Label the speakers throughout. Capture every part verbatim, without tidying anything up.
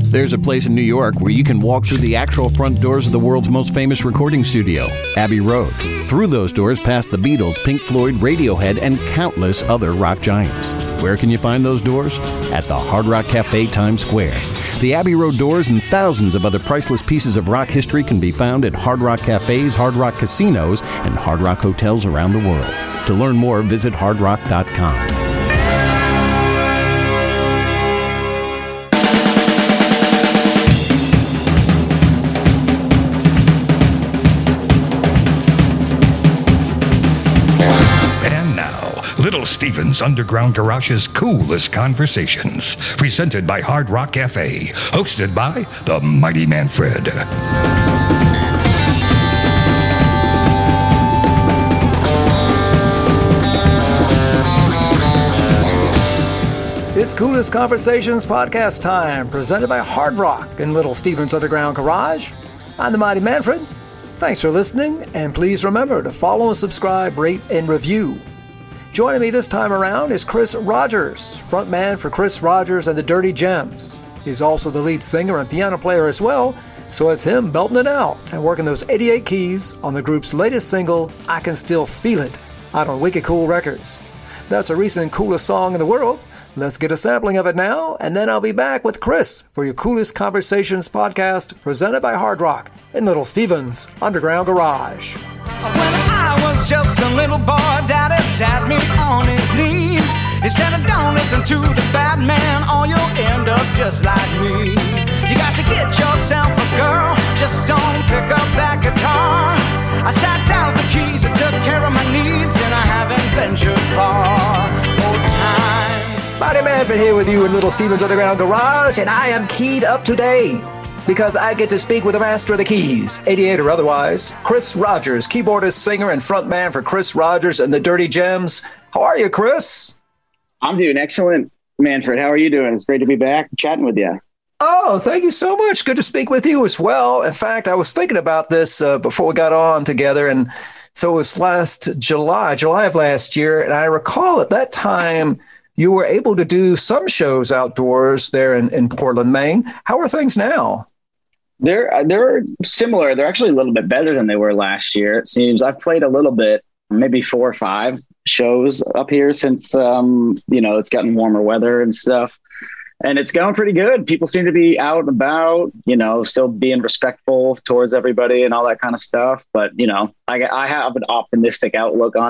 Speaker 1: There's a place in New York where you can walk through the actual front doors of the world's most famous recording studio, Abbey Road. Through those doors past the Beatles, Pink Floyd, Radiohead, and countless other rock giants. Where can you find those doors? At the Hard Rock Cafe, Times Square. The Abbey Road doors and thousands of other priceless pieces of rock history can be found at Hard Rock Cafes, Hard Rock Casinos, and Hard Rock hotels around the world. To learn more, visit hard rock dot com.
Speaker 2: Little Steven's Underground Garage's Coolest Conversations, presented by Hard Rock Cafe, hosted by the Mighty Manfred.
Speaker 3: It's Coolest Conversations podcast time, presented by Hard Rock in Little Steven's Underground Garage. I'm the Mighty Manfred. Thanks for listening, and please remember to follow and subscribe, rate, and review. Joining me this time around is Chris Rogers, frontman for Chris Rogers and the Dirty Gems. He's also the lead singer and piano player as well, so it's him belting it out and working those eighty-eight keys on the group's latest single, I Can Still Feel It, out on Wicked Cool Records. That's a recent coolest song in the world. Let's get a sampling of it now, and then I'll be back with Chris for your Coolest Conversations podcast, presented by Hard Rock in Little Steven's Underground Garage.
Speaker 4: When I was just a little boy, Daddy sat me on his knee. He said, don't listen to the bad man or you'll end up just like me. You got to get yourself a girl, just don't pick up that guitar. I sat down with the keys, I took care of my needs, and I haven't ventured far. Oh, time.
Speaker 3: Mighty Manfred here with you in Little Steven's Underground Garage, and I am keyed up today because I get to speak with the master of the keys, eighty-eight or otherwise, Chris Rogers, keyboardist, singer, and frontman for Chris Rogers and the Dirty Gems. How are you, Chris?
Speaker 5: I'm doing excellent, Manfred. How are you doing? It's great to be back chatting with you.
Speaker 3: Oh, thank you so much. Good to speak with you as well. In fact, I was thinking about this uh, before we got on together, and so it was last July, July of last year, and I recall at that time you were able to do some shows outdoors there in, in Portland, Maine. How are things now?
Speaker 5: They're they're similar. They're actually a little bit better than they were last year. It seems I've played a little bit, maybe four or five shows up here since um, you know it's gotten warmer weather and stuff, and it's going pretty good. People seem to be out and about, you know, still being respectful towards everybody and all that kind of stuff. But you know, I I have an optimistic outlook on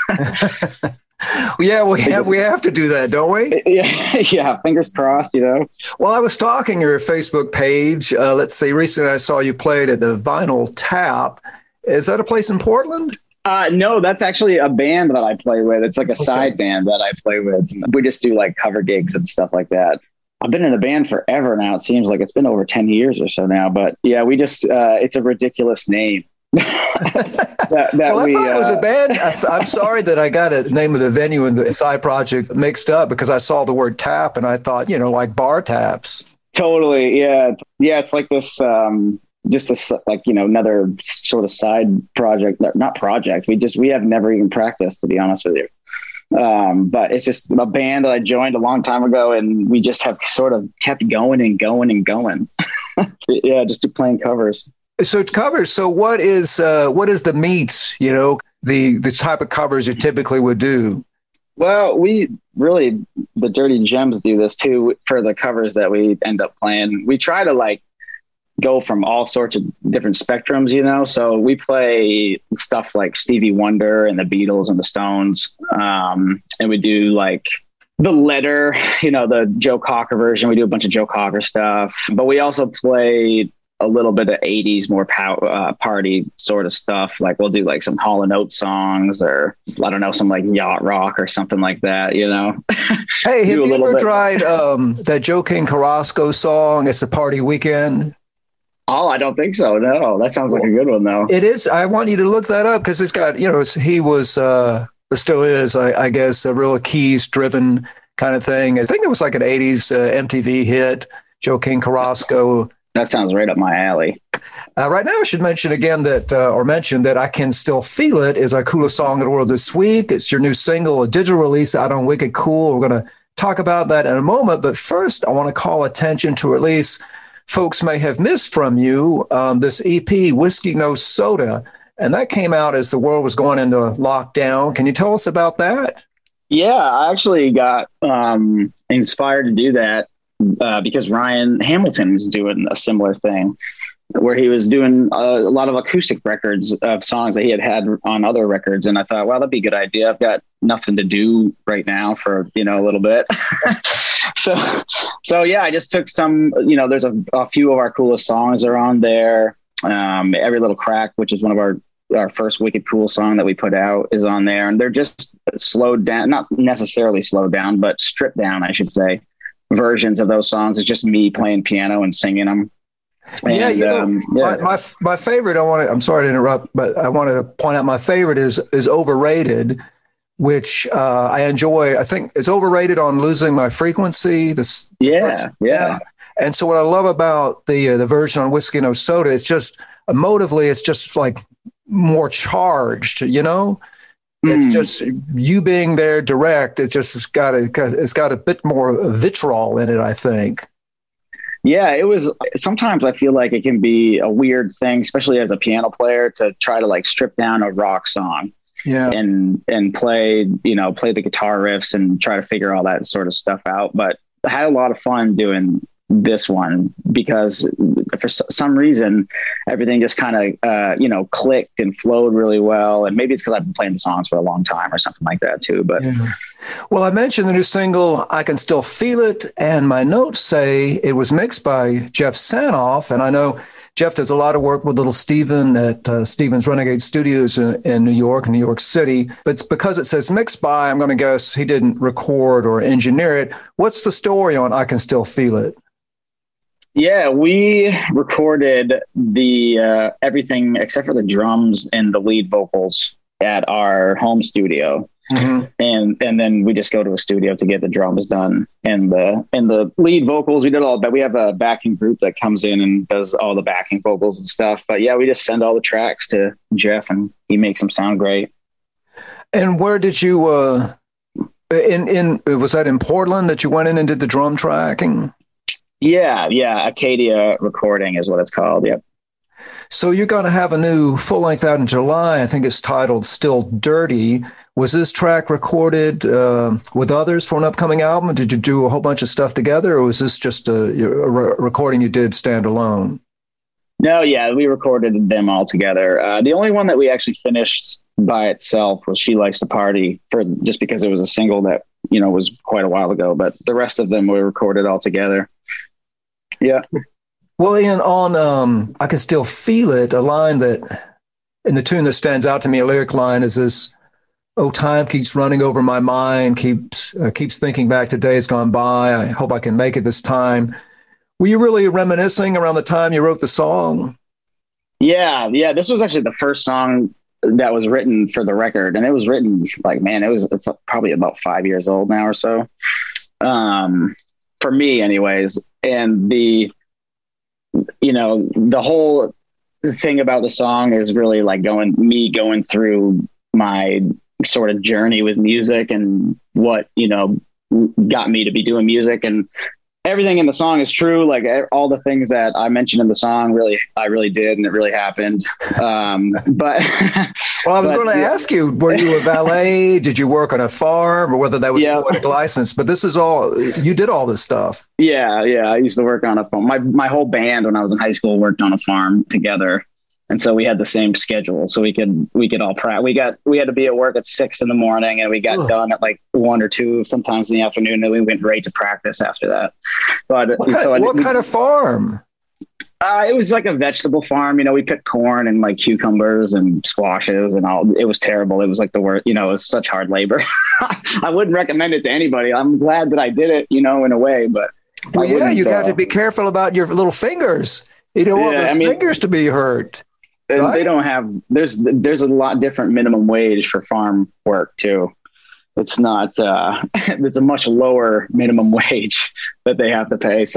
Speaker 5: it.
Speaker 3: Yeah, we have, we have to do that, don't we?
Speaker 5: Yeah, yeah. Fingers crossed, you know.
Speaker 3: Well, I was stalking your Facebook page. Uh, let's see. Recently, I saw you played at the Vinyl Tap. Is that a place in Portland?
Speaker 5: Uh, no, that's actually a band that I play with. It's like a okay. side band that I play with. We just do like cover gigs and stuff like that. I've been in a band forever now. It seems like it's been over ten years or so now. But yeah, we just uh, it's a ridiculous name. that, that
Speaker 3: well,
Speaker 5: we,
Speaker 3: I thought
Speaker 5: uh,
Speaker 3: it was a band. I, I'm sorry that I got the name of the venue and the side project mixed up because I saw the word tap and I thought, you know, like bar taps.
Speaker 5: Totally. Yeah. Yeah. It's like this, um, just this, like, you know, another sort of side project, not project. We just, we have never even practiced, to be honest with you. Um, but it's just a band that I joined a long time ago and we just have sort of kept going and going and going. Yeah. Just to playing covers.
Speaker 3: So covers. So what is uh, what is the meat? You know, the the type of covers you typically would do.
Speaker 5: Well, we really the Dirty Gems do this too for the covers that we end up playing. We try to like go from all sorts of different spectrums, you know. So we play stuff like Stevie Wonder and the Beatles and the Stones, um, and we do like The Letter, you know, the Joe Cocker version. We do a bunch of Joe Cocker stuff, but we also play a little bit of eighties, more pow- uh, party sort of stuff. Like we'll do like some Hall and Oates songs or I don't know, some like yacht rock or something like that, you know?
Speaker 3: Hey, have you ever bit. tried um, that Joe King Carrasco song, It's a Party Weekend?
Speaker 5: Oh, I don't think so. No, that sounds like a good one though.
Speaker 3: It is. I want you to look that up because it's got, you know, it's, he was, uh, or still is, I, I guess, a real keys driven kind of thing. I think it was like an eighties uh, M T V hit, Joe King Carrasco.
Speaker 5: That sounds right up my alley.
Speaker 3: Uh, right now, I should mention again that, uh, or mention that I Can Still Feel It is our coolest song in the world this week. It's your new single, a digital release out on Wicked Cool. We're going to talk about that in a moment. But first, I want to call attention to at least folks may have missed from you, um, this E P, Whiskey No Soda, and that came out as the world was going into lockdown. Can you tell us about that?
Speaker 5: Yeah, I actually got um, inspired to do that uh, because Ryan Hamilton was doing a similar thing where he was doing a, a lot of acoustic records of songs that he had had on other records. And I thought, well, that'd be a good idea. I've got nothing to do right now for, you know, a little bit. so, so yeah, I just took some, you know, there's a, a few of our coolest songs are on there. Um, Every Little Crack, which is one of our, our first Wicked Cool song that we put out, is on there. And they're just slowed down, not necessarily slowed down, but stripped down, I should say, versions of those songs. It's just me playing piano and singing them. And,
Speaker 3: yeah, you know,
Speaker 5: um, yeah.
Speaker 3: My, my my favorite. I want to. I'm sorry to interrupt, but I wanted to point out my favorite is is Overrated, which uh, I enjoy. I think it's overrated on Losing My Frequency. This,
Speaker 5: yeah, yeah.
Speaker 3: And so what I love about the uh, the version on Whiskey No Soda, it's just emotively, it's just like more charged. You know, mm. it's just you being there direct. It just it's got a it's got a bit more vitriol in it, I think.
Speaker 5: Yeah, it was, sometimes I feel like it can be a weird thing, especially as a piano player, to try to like strip down a rock song
Speaker 3: yeah. and,
Speaker 5: and play, you know, play the guitar riffs and try to figure all that sort of stuff out. But I had a lot of fun doing this one because for some reason, everything just kind of, uh, you know, clicked and flowed really well. And maybe it's because I've been playing the songs for a long time or something like that too. But
Speaker 3: yeah. Well, I mentioned the new single, I Can Still Feel It. And my notes say it was mixed by Jeff Sanoff. And I know Jeff does a lot of work with Little Steven at uh, Steven's Renegade Studios in, in New York, New York City. But it's because it says mixed by, I'm going to guess he didn't record or engineer it. What's the story on I Can Still Feel It?
Speaker 5: Yeah, we recorded the uh, everything except for the drums and the lead vocals at our home studio. Mm-hmm. And and then we just go to a studio to get the drums done and the and the lead vocals. We did all that. We have a backing group that comes in and does all the backing vocals and stuff. But yeah, we just send all the tracks to Jeff and he makes them sound great.
Speaker 3: And where did you uh in in was that in Portland that you went in and did the drum tracking?
Speaker 5: Yeah, yeah. Acadia Recording is what it's called. Yep.
Speaker 3: So you're going to have a new full length out in July. I think it's titled Still Dirty. Was this track recorded uh, with others for an upcoming album? Did you do a whole bunch of stuff together, or was this just a, a recording you did standalone?
Speaker 5: No, yeah, we recorded them all together. Uh, the only one that we actually finished by itself was She Likes to Party, for just because it was a single that, you know, was quite a while ago. But the rest of them were recorded all together. Yeah.
Speaker 3: Well, Ian, on um, I Can Still Feel It, a line that, in the tune that stands out to me, a lyric line is this, oh, time keeps running over my mind, keeps uh, keeps thinking back to days gone by. I hope I can make it this time. Were you really reminiscing around the time you wrote the song? Yeah,
Speaker 5: yeah. This was actually the first song that was written for the record. And it was written like, man, it was it's probably about five years old now or so. Um, for me anyways. And the, you know, the whole thing about the song is really like going, me going through my sort of journey with music and what, you know, got me to be doing music, and everything in the song is true. Like all the things that I mentioned in the song, really, I really did. And it really happened. Um, but
Speaker 3: well, I was
Speaker 5: but,
Speaker 3: going to
Speaker 5: yeah.
Speaker 3: ask you, were you a valet? Did you work on a farm, or whether that was
Speaker 5: yeah.
Speaker 3: a poetic license? But this is all, you did all this stuff.
Speaker 5: Yeah. Yeah. I used to work on a farm. My, my whole band when I was in high school worked on a farm together. And so we had the same schedule, so we could, we could all practice. We got, we had to be at work at six in the morning, and we got Ugh. done at like one or two, sometimes in the afternoon. And we went right to practice after that. But
Speaker 3: what kind,
Speaker 5: so
Speaker 3: what
Speaker 5: I,
Speaker 3: kind
Speaker 5: we,
Speaker 3: of farm?
Speaker 5: Uh, it was like a vegetable farm. You know, we picked corn and like cucumbers and squashes and all. It was terrible. It was like the worst, you know, it was such hard labor. I wouldn't recommend it to anybody. I'm glad that I did it, you know, in a way, but
Speaker 3: well, yeah, you got uh, to be careful about your little fingers. You don't yeah, want those I mean, fingers to be hurt.
Speaker 5: Right? They don't have, there's, there's a lot different minimum wage for farm work too. It's not, uh, it's a much lower minimum wage that they have to pay. So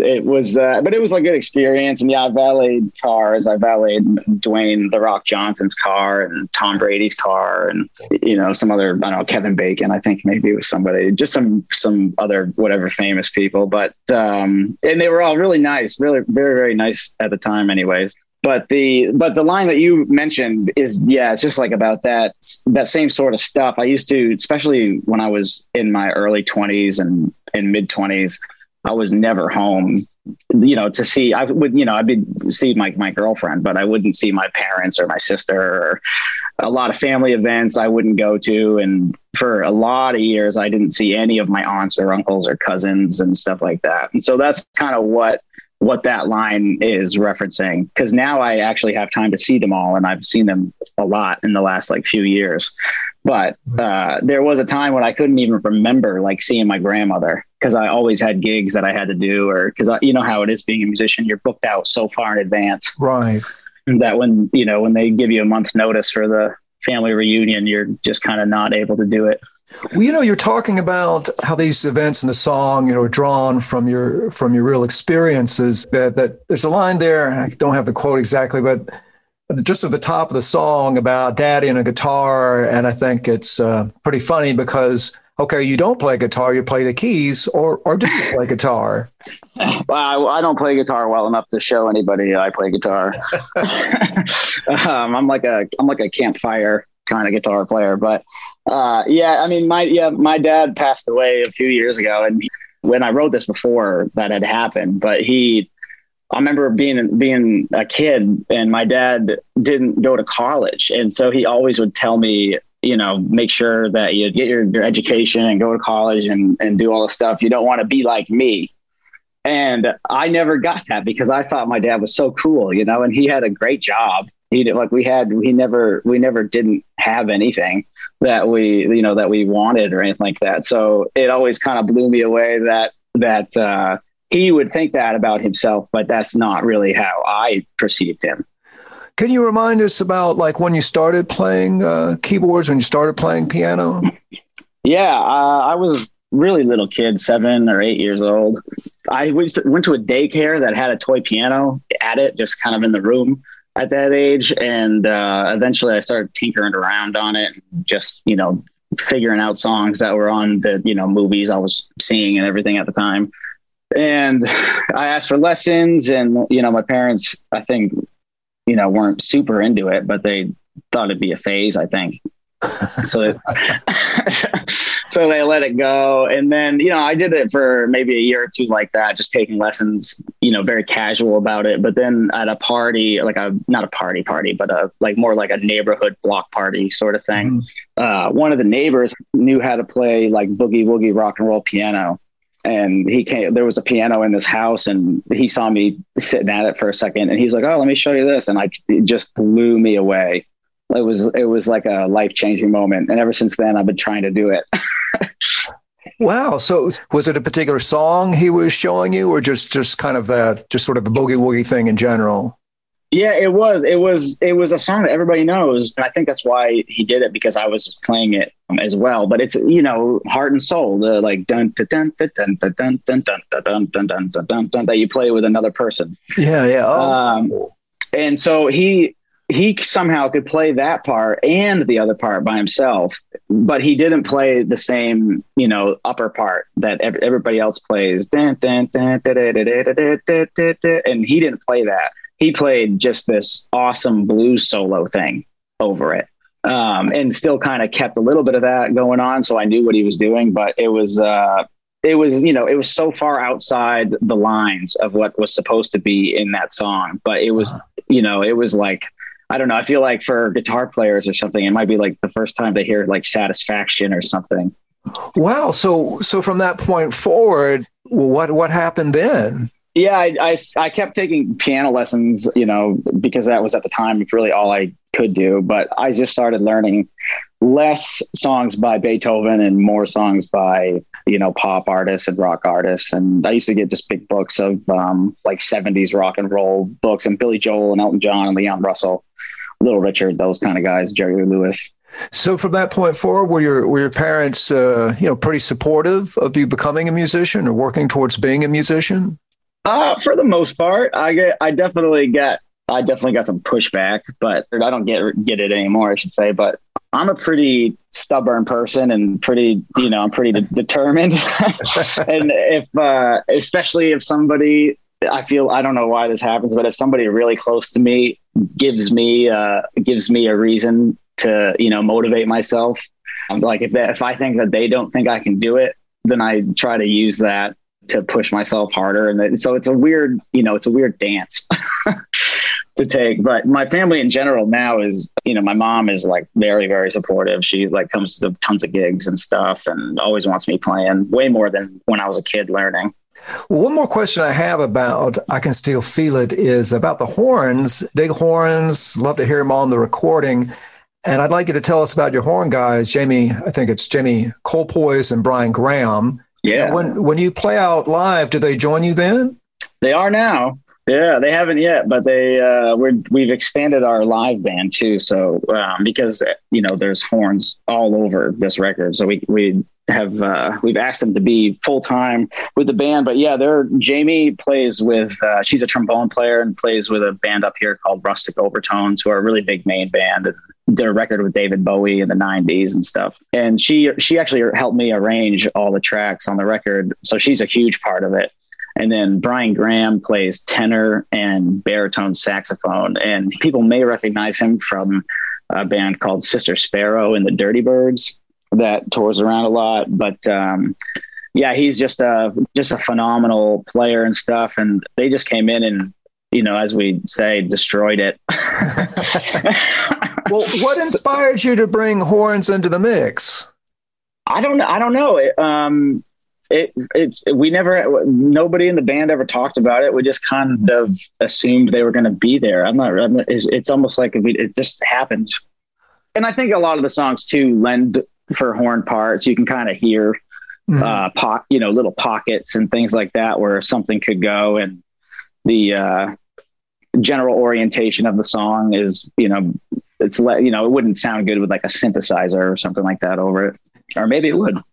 Speaker 5: it was, uh, but it was a good experience. And yeah, I valeted cars. I valeted Dwayne The Rock Johnson's car and Tom Brady's car, and you know some other, I don't know, Kevin Bacon. I think maybe it was somebody, just some some other whatever famous people. But um, and they were all really nice, really very very nice at the time, anyways. But the but the line that you mentioned is, yeah, it's just like about that that same sort of stuff. I used to, especially when I was in my early twenties and and mid twenties, I was never home, you know, to see, I would, you know, I'd be see my, my girlfriend, but I wouldn't see my parents or my sister, or a lot of family events I wouldn't go to. And for a lot of years, I didn't see any of my aunts or uncles or cousins and stuff like that. And so that's kind of what, what that line is referencing. Cause now I actually have time to see them all. And I've seen them a lot in the last like few years. But uh, there was a time when I couldn't even remember like seeing my grandmother, because I always had gigs that I had to do, or because you know how it is being a musician, you're booked out so far in advance.
Speaker 3: Right.
Speaker 5: That when, you know, when they give you a month's notice for the family reunion, you're just kind of not able to do it.
Speaker 3: Well, you know, you're talking about how these events in the song, you know, are drawn from your from your real experiences. That, that there's a line there, I don't have the quote exactly, but just at the top of the song about daddy and a guitar. And I think it's uh, pretty funny because, okay, you don't play guitar, you play the keys, or or do you play guitar?
Speaker 5: Well, I, I don't play guitar well enough to show anybody I play guitar. um, I'm like a I'm like a campfire kind of guitar player. But uh, yeah, I mean, my yeah, my dad passed away a few years ago, and when I wrote this before that had happened, but he. I remember being being a kid, and my dad didn't go to college. And so he always would tell me, you know, make sure that you get your, your education and go to college and, and do all the stuff. You don't want to be like me. And I never got that because I thought my dad was so cool, you know, and he had a great job. He did like we had, we never, we never didn't have anything that we, you know, that we wanted or anything like that. So it always kind of blew me away that, that, uh, he would think that about himself, but that's not really how I perceived him.
Speaker 3: Can you remind us about like when you started playing uh, keyboards, when you started playing piano?
Speaker 5: Yeah, uh, I was really little kid, seven or eight years old. I went to a daycare that had a toy piano at it, just kind of in the room at that age. And uh, eventually I started tinkering around on it, just, you know, figuring out songs that were on the, you know, movies I was seeing and everything at the time. And I asked for lessons, and, you know, my parents, I think, you know, weren't super into it, but they thought it'd be a phase, I think. So, they, so they let it go. And then, you know, I did it for maybe a year or two like that, just taking lessons, you know, very casual about it. But then at a party, like a, not a party party, but a, like more like a neighborhood block party sort of thing. Mm-hmm. Uh, one of the neighbors knew how to play like boogie woogie rock and roll piano. And he came, there was a piano in this house, and he saw me sitting at it for a second, and he was like, "Oh, let me show you this." And I, it just blew me away. It was, it was like a life-changing moment. And ever since then I've been trying to do it.
Speaker 3: Wow. So was it a particular song he was showing you, or just, just kind of a, just sort of a boogie woogie thing in general?
Speaker 5: Yeah, it was, it was, it was a song that everybody knows. And I think that's why he did it, because I was playing it as well. But it's, you know, heart and soul, the like dun dun dun dun dun dun dun dun dun dun dun dun dun dun that you play with another person.
Speaker 3: Yeah, yeah. Oh.
Speaker 5: Um, and so he he somehow could play that part and the other part by himself, but he didn't play the same, you know, upper part that everybody else plays. Dun, dun, dun, dun, dun, dun, dun, dun, dun, dun, dun, and he didn't play that. He played just this awesome blues solo thing over it, um, and still kind of kept a little bit of that going on. So I knew what he was doing, but it was, uh, it was, you know, it was so far outside the lines of what was supposed to be in that song. But it was, you know, it was like, I don't know. I feel like for guitar players or something, it might be like the first time they hear like Satisfaction or something.
Speaker 3: Wow. So, so from that point forward, what, what happened then?
Speaker 5: Yeah, I, I, I kept taking piano lessons, you know, because that was at the time really all I could do. But I just started learning less songs by Beethoven and more songs by, you know, pop artists and rock artists. And I used to get just big books of um, like seventies rock and roll books, and Billy Joel and Elton John and Leon Russell, Little Richard, those kind of guys, Jerry Lee Lewis.
Speaker 3: So from that point forward, were your were your parents, uh, you know, pretty supportive of you becoming a musician or working towards being a musician?
Speaker 5: Uh, for the most part, I get, I definitely get, I definitely got some pushback, but I don't get get it anymore, I should say. But I'm a pretty stubborn person and pretty, you know, I'm pretty de- determined. And if, uh, especially if somebody, I feel, I don't know why this happens, but if somebody really close to me gives me, uh, gives me a reason to, you know, motivate myself. I'm like, if that, if I think that they don't think I can do it, then I try to use that to push myself harder. And then, so it's a weird, you know, it's a weird dance to take. But my family in general now is, you know, my mom is like very, very supportive. She like comes to tons of gigs and stuff and always wants me playing way more than when I was a kid learning.
Speaker 3: Well, one more question I have about I Can Still Feel It is about the horns, big horns. Love to hear them on the recording. And I'd like you to tell us about your horn guys, Jamie, I think it's Jamie Colpoys and Brian Graham.
Speaker 5: Yeah.
Speaker 3: And when when you play out live, do they join you then?
Speaker 5: They are now. Yeah, they haven't yet, but they uh, we're we've expanded our live band too. So um, because you know there's horns all over this record, so we we have uh, we've asked them to be full time with the band. But yeah, they're Jamie plays with uh, she's a trombone player and plays with a band up here called Rustic Overtones, who are a really big main band. And did a record with David Bowie in the nineties and stuff. And she she actually helped me arrange all the tracks on the record, so she's a huge part of it. And then Brian Graham plays tenor and baritone saxophone. And people may recognize him from a band called Sister Sparrow and the Dirty Birds that tours around a lot. But um, yeah, he's just a, just a phenomenal player and stuff. And they just came in and, you know, as we say, destroyed it.
Speaker 3: Well, what inspired you to bring horns into the mix?
Speaker 5: I don't I don't know. It, um, It, it's we never nobody in the band ever talked about it. We just kind of assumed they were going to be there. I'm not. I'm, it's, it's almost like we, it just happened. And I think a lot of the songs too lend for horn parts. You can kind of hear, mm-hmm. uh, po- you know, little pockets and things like that where something could go. And the uh, general orientation of the song is, you know, it's le- you know, it wouldn't sound good with like a synthesizer or something like that over it, or maybe it would.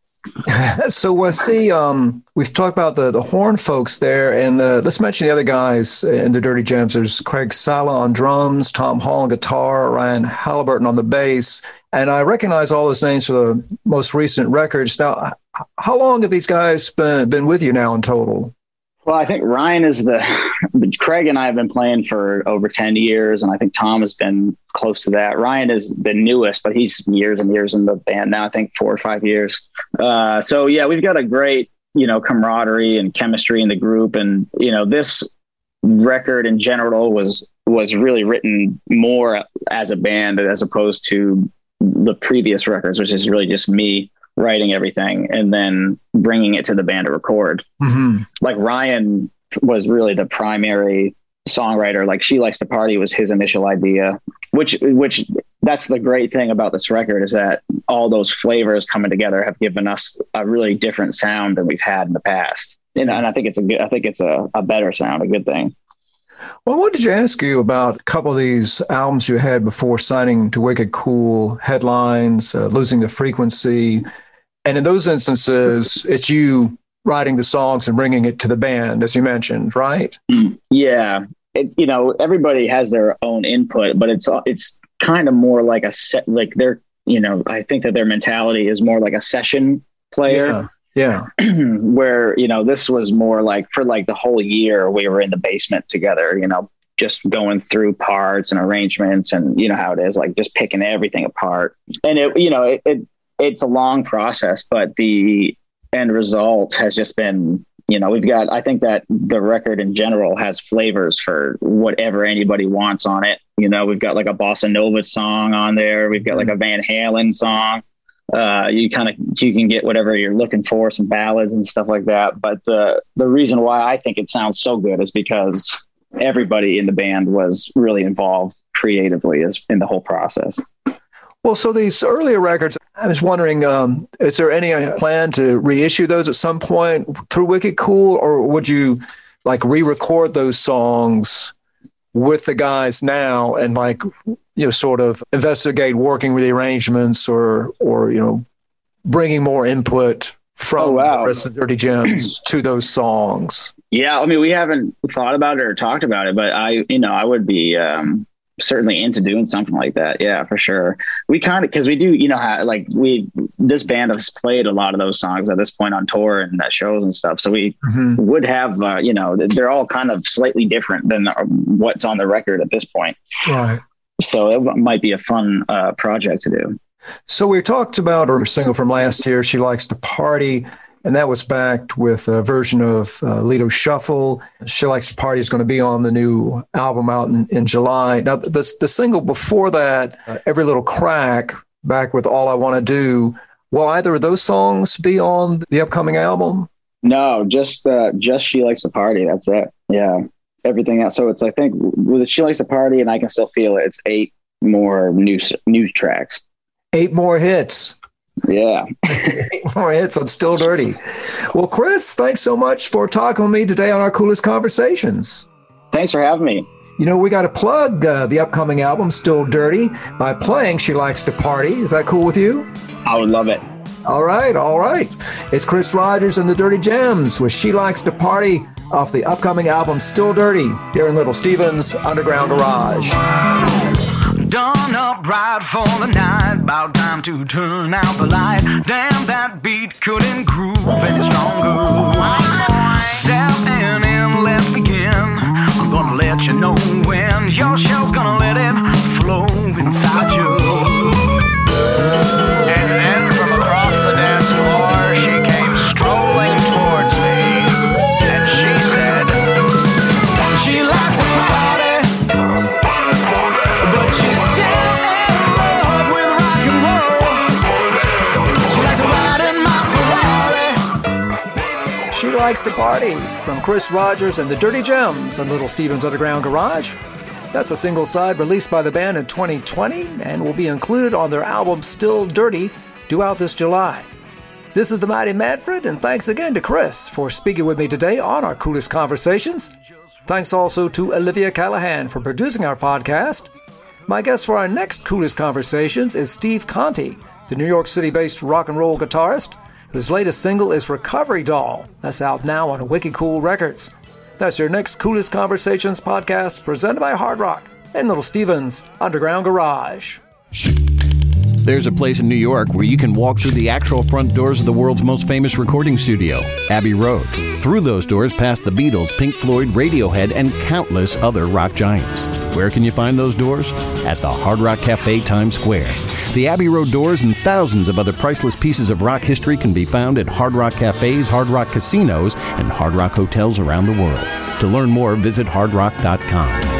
Speaker 3: So uh, see, um, we've talked about the, the horn folks there, and uh, let's mention the other guys in the Dirty Gems. There's Craig Sala on drums, Tom Hall on guitar, Ryan Halliburton on the bass, and I recognize all those names for the most recent records. Now, how long have these guys been been with you now in total?
Speaker 5: Well, I think Ryan is the, Craig and I have been playing for over ten years. And I think Tom has been close to that. Ryan is the newest, but he's years and years in the band now, I think four or five years. Uh, so yeah, we've got a great, you know, camaraderie and chemistry in the group. And, you know, this record in general was, was really written more as a band as opposed to the previous records, which is really just me writing everything and then bringing it to the band to record. Mm-hmm. Like Ryan was really the primary songwriter. Like She Likes to Party was his initial idea, which, which that's the great thing about this record is that all those flavors coming together have given us a really different sound than we've had in the past. And, and I think it's a good, I think it's a, a better sound, a good thing.
Speaker 3: Well, I wanted to ask you about a couple of these albums you had before signing to Wicked Cool, Headlines, uh, Losing the Frequency. And in those instances, it's you writing the songs and bringing it to the band, as you mentioned, right?
Speaker 5: Yeah. It, you know, everybody has their own input, but it's it's kind of more like a set, like they're, you know, I think that their mentality is more like a session player.
Speaker 3: Yeah. yeah.
Speaker 5: Where, you know, this was more like for like the whole year we were in the basement together, you know, just going through parts and arrangements and you know how it is, like just picking everything apart. And it, you know, it, it it's a long process, but the end result has just been, you know, we've got, I think that the record in general has flavors for whatever anybody wants on it. You know, we've got like a bossa nova song on there. We've got like a Van Halen song. Uh, you kind of, you can get whatever you're looking for, some ballads and stuff like that. But the, the reason why I think it sounds so good is because everybody in the band was really involved creatively as in the whole process.
Speaker 3: Well, so these earlier records, I was wondering, um, is there any plan to reissue those at some point through Wicked Cool, or would you like re-record those songs with the guys now and like, you know, sort of investigate working with the arrangements or, or, you know, bringing more input from
Speaker 5: oh, wow.
Speaker 3: the rest of Dirty Gems to those songs?
Speaker 5: Yeah, I mean, we haven't thought about it or talked about it, but I, you know, I would be um, certainly into doing something like that. Yeah, for sure. We kind of, because we do, you know, how, like we, this band has played a lot of those songs at this point on tour and at shows and stuff. So we mm-hmm. would have, uh, you know, they're all kind of slightly different than what's on the record at this point.
Speaker 3: Right.
Speaker 5: So it might be a fun uh, project to do.
Speaker 3: So we talked about her single from last year, She Likes to Party. And that was backed with a version of uh, Lido Shuffle. She Likes to Party is going to be on the new album out in, in July. Now, the, the single before that, uh, Every Little Crack, back with All I Want to Do, will either of those songs be on the upcoming album?
Speaker 5: No, just uh, just She Likes to Party. That's it. Yeah. Everything else. So it's, I think, with She Likes to Party and I Can Still Feel It, it's eight more new, new tracks.
Speaker 3: Eight more hits.
Speaker 5: Yeah.
Speaker 3: Eight more hits on Still Dirty. Well, Chris, thanks so much for talking with me today on our Coolest Conversations.
Speaker 5: Thanks for having me.
Speaker 3: You know, we got to plug uh, the upcoming album, Still Dirty, by playing She Likes to Party. Is that cool with you?
Speaker 5: I would love it.
Speaker 3: All right, all right. It's Chris Rogers and the Dirty Gems with She Likes to Party off the upcoming album, Still Dirty, here in Little Steven's Underground Garage.
Speaker 4: Done up right for the night, about time to turn out the light. Damn, that beat couldn't groove any stronger. Step in and let's begin. I'm gonna let you know when your shell's gonna let it flow inside you. And then from across the dance floor, she came strolling towards me, and she said, she likes to party, but she's still in love with rock and roll. She likes to ride in my Ferrari.
Speaker 3: She Likes to Party from Chris Rogers and the Dirty Gems on Little Steven's Underground Garage. That's a single side released by the band in twenty twenty and will be included on their album Still Dirty, due out this July. This is the Mighty Manfred, and thanks again to Chris for speaking with me today on our Coolest Conversations. Thanks also to Olivia Callahan for producing our podcast. My guest for our next Coolest Conversations is Steve Conte, the New York City-based rock and roll guitarist, whose latest single is Recovery Doll. That's out now on Wicked Cool Records. That's your next Coolest Conversations podcast presented by Hard Rock and Little Steven's Underground Garage.
Speaker 1: There's a place in New York where you can walk through the actual front doors of the world's most famous recording studio, Abbey Road. Through those doors past the Beatles, Pink Floyd, Radiohead, and countless other rock giants. Where can you find those doors? At the Hard Rock Cafe, Times Square. The Abbey Road doors and thousands of other priceless pieces of rock history can be found at Hard Rock Cafes, Hard Rock Casinos, and Hard Rock hotels around the world. To learn more, visit hard rock dot com.